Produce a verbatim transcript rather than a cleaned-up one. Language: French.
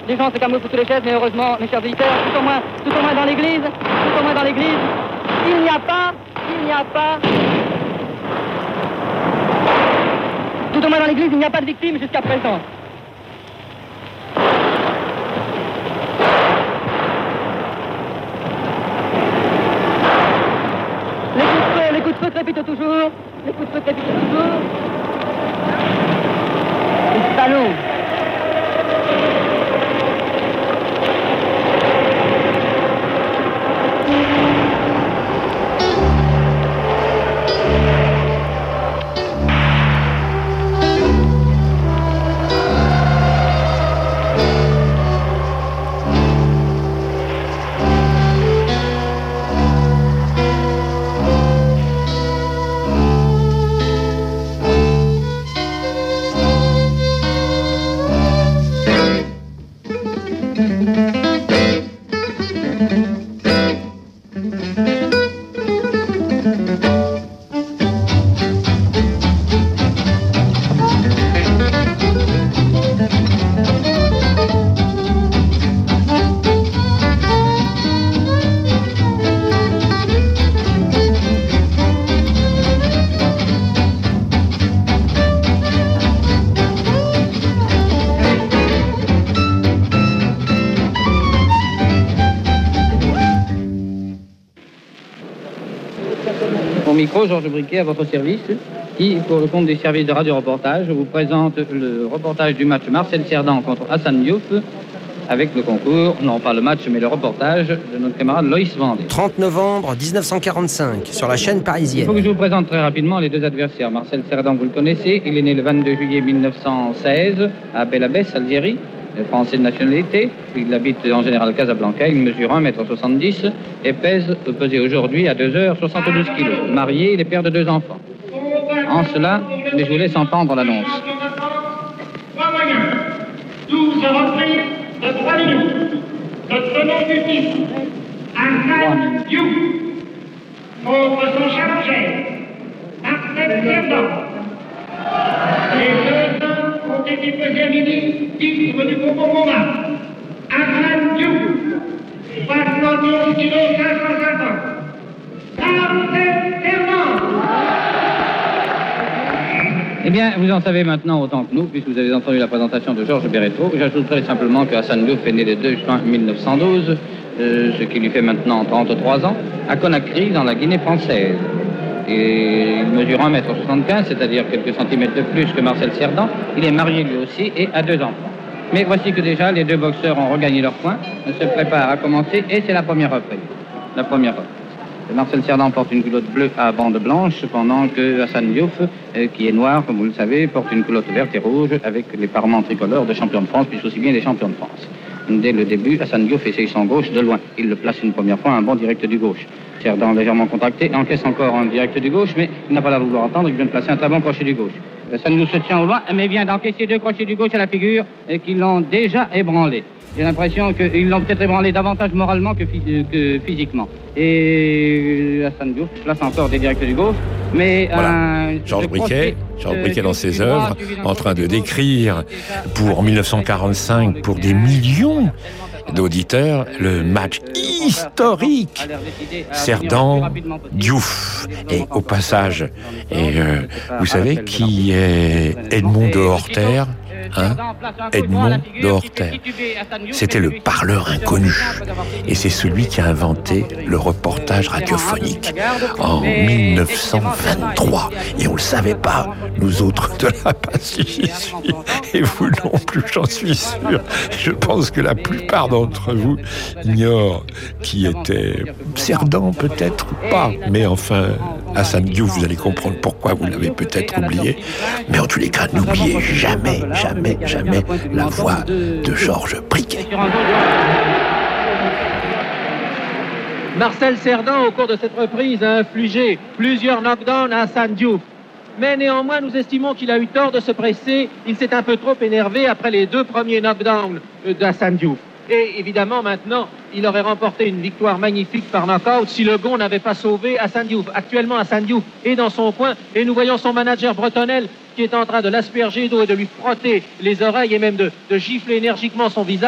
Les gens se camouflent sous les chaises, mais heureusement, mes chers auditeurs, tout au moins, tout au moins dans l'église, tout au moins dans l'église, il n'y a pas, il n'y a pas, tout au moins dans l'église, il n'y a pas de victimes jusqu'à présent. Les coups de feu, les coups de feu crépitent toujours, les coups de feu crépitent toujours. Les salauds. Au micro, Georges Briquet à votre service, qui, pour le compte des services de radio-reportage, vous présente le reportage du match Marcel Cerdan contre Hassan Diouf, avec le concours, non pas le match, mais le reportage de notre camarade Loïs Vendée. trente novembre mille neuf cent quarante-cinq, sur la chaîne parisienne. Il faut que je vous présente très rapidement les deux adversaires. Marcel Cerdan, vous le connaissez, il est né le vingt-deux juillet mille neuf cent seize à Belabès, Algérie. Français de nationalité, il habite en général Casablanca, il mesure un mètre soixante-dix et pèse, pesé aujourd'hui à deux heures soixante-douze kilos. Marié, il est père de deux enfants. En cela, mais je vous laisse entendre l'annonce. Trois moyens, douze reprises de trois minutes. Notre nom du titre, Hassan Diouf, contre son chargé, Marcel Cerdan. Les deux hommes ont été pesés à midi, titre du concours combat. Hassan Diouf, soixante-douze kilos cinq cent cinquante. Marcel Cerdan. Eh bien, vous en savez maintenant autant que nous, puisque vous avez entendu la présentation de Georges Bérétro. J'ajouterai simplement que Hassan Diouf est né le deux juin mille neuf cent douze, euh, ce qui lui fait maintenant trente-trois ans, à Conakry, dans la Guinée française. Et il mesure un mètre soixante-quinze, c'est-à-dire quelques centimètres de plus que Marcel Cerdan. Il est marié lui aussi et a deux enfants. Mais voici que déjà les deux boxeurs ont regagné leur point, se préparent à commencer et c'est la première reprise. La première reprise. Marcel Cerdan porte une culotte bleue à bande blanche, pendant que Hassan Diouf, euh, qui est noir, comme vous le savez, porte une culotte verte et rouge avec les parements tricolores de champion de France, puis aussi bien des champions de France. Dès le début, Hassan Diouf essaye son gauche de loin. Il le place une première fois, un bon direct du gauche. Cerdan légèrement contracté, encaisse encore un direct du gauche, mais il n'a pas l'air de vouloir entendre, il vient de placer un très bon crochet du gauche. Hassan Diouf se tient au loin, mais vient d'encaisser deux crochets du gauche à la figure et qui l'ont déjà ébranlé. J'ai l'impression qu'ils l'ont peut-être ébranlé davantage moralement que, que physiquement. Et Hassan Diouf place encore des directs du gauche, mais voilà. un... Georges Briquet, Georges Briquet dans ses œuvres, en train de décrire pour mille neuf cent quarante-cinq, pour des millions d'auditeurs, le match historique Cerdan-Diouf. Et au passage, et euh, vous savez qui est Edmond de Horter? Hein? Edmond de Horter. C'était le parleur inconnu. Et c'est celui qui a inventé le reportage radiophonique en mille neuf cent vingt-trois. Et on ne le savait pas, nous autres de la Pacifique. Et vous non plus, j'en suis sûr. Je pense que la plupart d'entre vous ignorent qui était Cerdan, peut-être pas. Mais enfin, Hassan Diouf, vous allez comprendre pourquoi vous l'avez peut-être oublié. Mais en tous les cas, n'oubliez jamais, jamais, jamais la voix de Georges Briquet. Marcel Cerdan, au cours de cette reprise, a infligé plusieurs knockdowns à Hassan Diouf. Mais néanmoins, nous estimons qu'il a eu tort de se presser. Il s'est un peu trop énervé après les deux premiers knockdowns d'Hassan Diouf. Et évidemment, maintenant, il aurait remporté une victoire magnifique par knockout si le Gon n'avait pas sauvé Hassan Diouf. Actuellement, Hassan Diouf est dans son coin et nous voyons son manager Bretonnel qui est en train de l'asperger d'eau et de lui frotter les oreilles et même de, de gifler énergiquement son visage.